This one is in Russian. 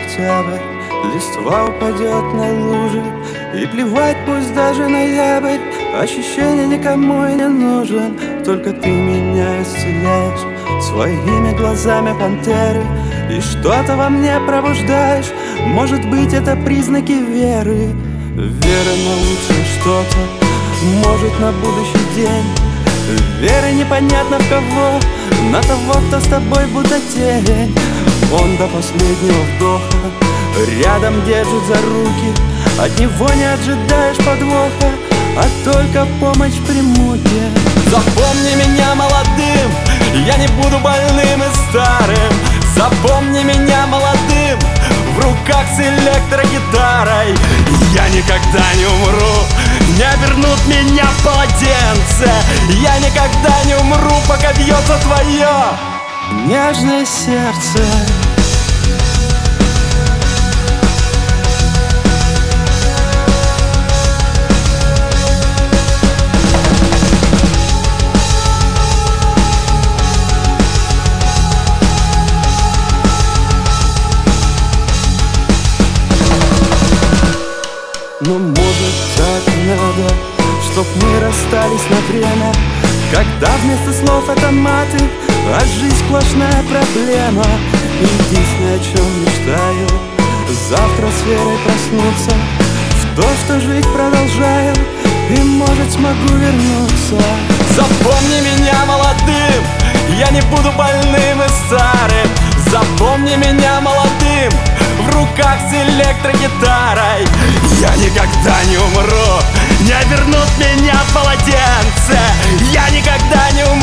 октябрь, листва упадет на лужи, и плевать, пусть даже ноябрь. Ощущение никому и не нужен, только ты меня исцеляешь своими глазами пантеры. И что-то во мне пробуждаешь, может быть, это признаки веры. Вера на лучшее что-то, может, на будущий день. Вера непонятно в кого, на того, кто с тобой будто тень. Он до последнего вдоха рядом держит за руки, от него не ожидаешь подвоха, а только помощь в примуте. Запомни меня молодым, я не буду больным и старым. Запомни меня молодым, в руках с электрогитарой. Я никогда не умру, не обернут меня в полотенце. Я никогда не умру, пока бьется твое нежное сердце. Но может так надо, чтоб мы расстались на время, когда вместо слов это маты, а жизнь сплошная проблема. Единственное, о чем мечтаю, завтра с верой проснуться в то, что жить продолжаю, и может смогу вернуться. Запомни меня молодым, я не буду больным и старым. Запомни меня молодым, в руках с электрогитарой. Я никогда не умру, не обернут меня в полотенце. Я никогда не умру,